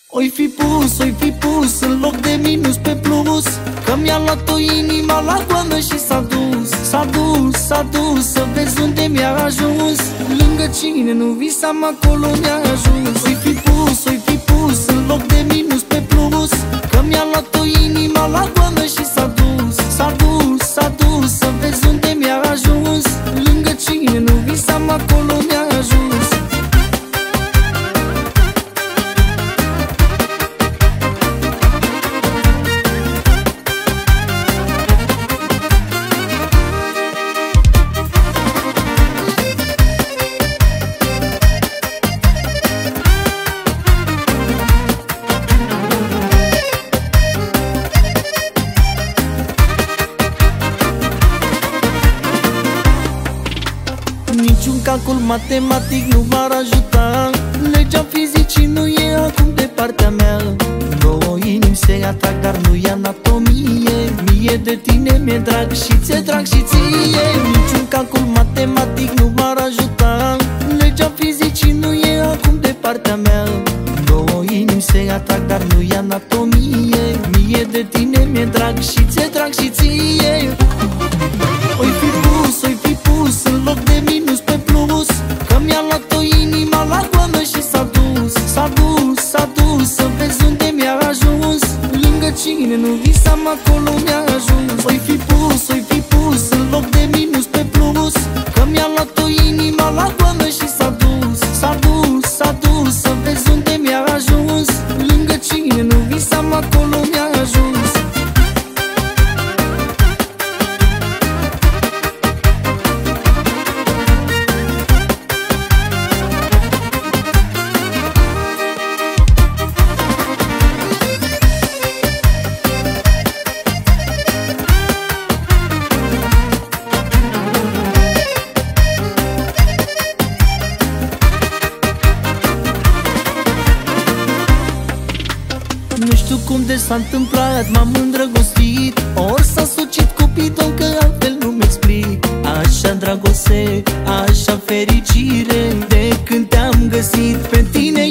Oi fi pus în loc de minus pe plus, că mi-a luat-o inima la goană și s-a dus. S-a dus, să vezi unde mi-a ajuns. Lângă cine nu visam, acolo mi-a ajuns. Oi fi pus în loc de minus pe plus, că mi-a luat-o inima la goană și s-a dus. S-a dus, să vezi unde mi-a ajuns. Lângă cine nu visam, acolo mi-a ajuns. Niciun calcul matematic nu m-ar ajuta. Legea fizicii nu e acum de partea mea. Două inimi se atrag, dar nu e anatomie. Mie de tine mi-e drag și ți-e drag și ție. Niciun calcul matematic nu m-ar ajuta. Legea fizicii nu e acum de partea mea. Două inimi se atrag, dar nu e anatomie. Mie de tine mi-e drag și ți-e drag și ție. Oi fi pus în loc de minus pe plus, că mi-a luat-o inima la goană și s-a dus. S-a dus, să vezi unde mi-a ajuns. Lângă cine nu visam, acolo mi-a ajuns. Oi fi pus în loc de minus pe plus, că mi-a luat-o inima la goană și s-a dus. S-a dus, să vezi unde mi-a ajuns. Lângă cine nu visam, acolo mi-a ajuns. Nu știu cum de s-a întâmplat, m-am îndrăgostit. Ori s-a sucit Cupidon, că altfel nu-mi explic. Așa dragoste, așa fericire, de când te-am găsit. Pe tine